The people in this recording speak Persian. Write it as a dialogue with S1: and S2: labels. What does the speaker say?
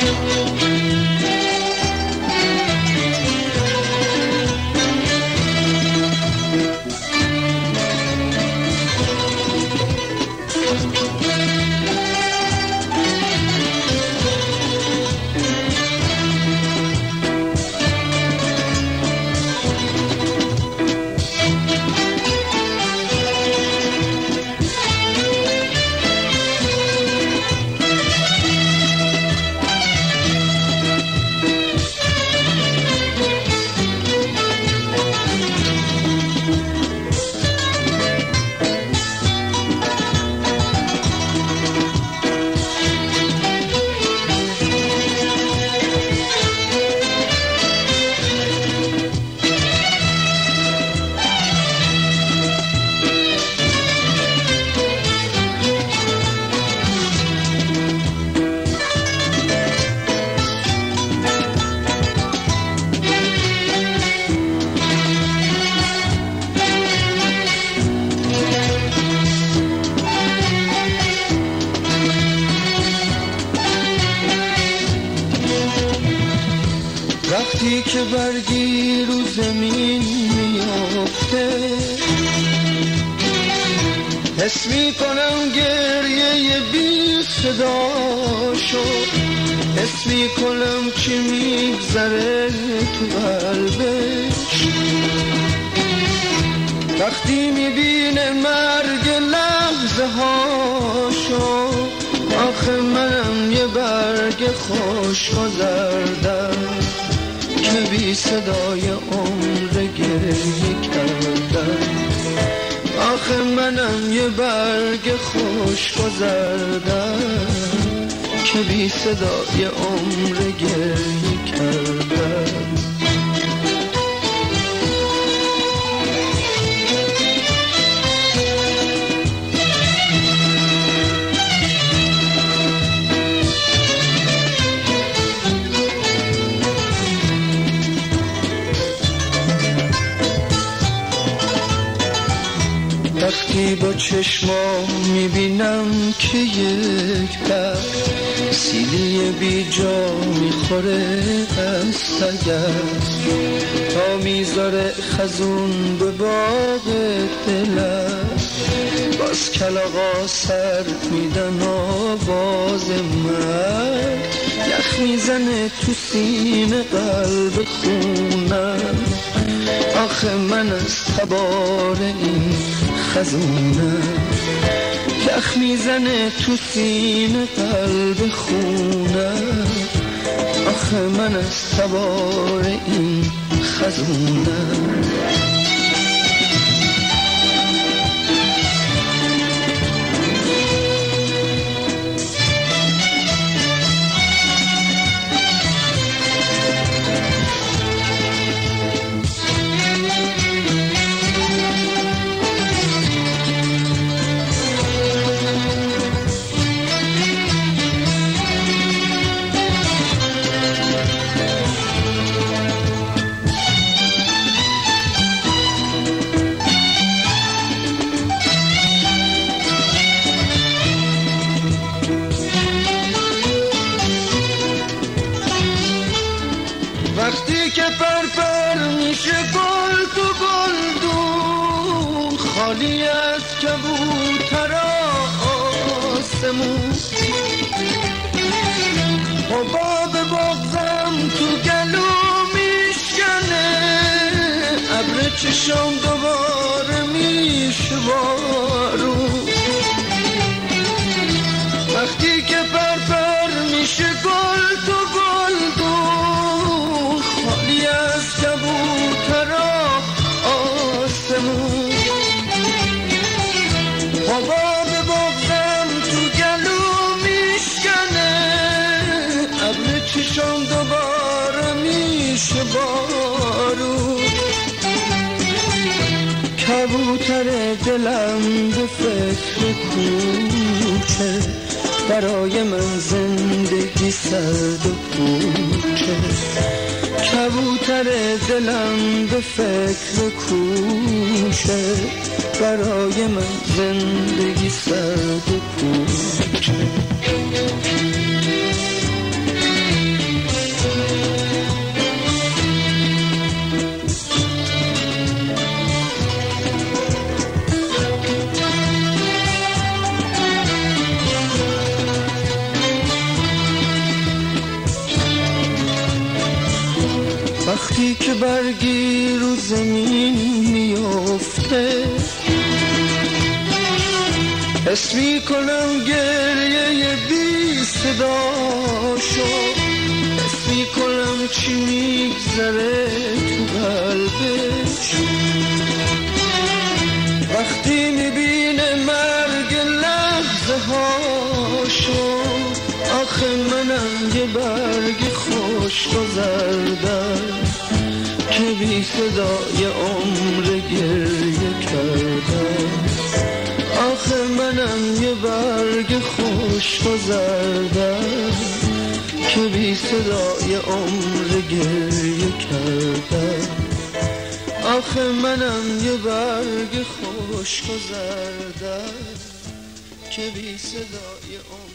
S1: وقتی که برگی رو زمین میافته حس میکنم گریه بی صدا شد، حس میکنم چی میگذره تو قلبش وقتی میبینه مرگ لحظه هاشو. آخه منم یه برگ خوش گذردم که بی صدای عمر گریه کردم. آخه منم یه برگ خوش گذردم که بی صدای عمر گریه کردم. وقتی با چشمام میبینم که یک پر سیلی بی جا میخوره از تگرد تا میذاره خزون به باغ دلم، باز کلاغا سر میدن آواز مرد یخ میزنه تو سینه قلب خونم. آخه من از تبار این خزونم یخ میزنه تو سینه قلب خونم. آخه من از تبار این خزونم. وقتی که پرپر میشه گل تو گلدون خالی از کبوتر آسمون، حباب بغضم تو گلو میشکنه ابر چشم دوباره میشه بارون. وقتی که پرپر میشه گل تو گلدون خالی از کبوترها آسمون، حباب بغضم تو گلو میشکنه ابر چشم دوباره میشه بارون. کبوتر دلم به فکر کوچه برای من زندگی سرد و پوچه. کبوتر دلم به فکر کوچه برای من زندگی سرد و پوچه. وقتی که برگی رو زمین میافته حس میکنم گریه بی صداشو، حس میکنم چی میگذره تو قلبش وقتی میبینه مرگ لحظه هاشو. آخه منم یه برگ خوش گذردم که بی صدای عمر گریه کردم. آخه منم یه برگ خوش گذردم که بی صدای عمر گریه کردم. آخه منم یه برگ خوش گذردم که بی صدای عمر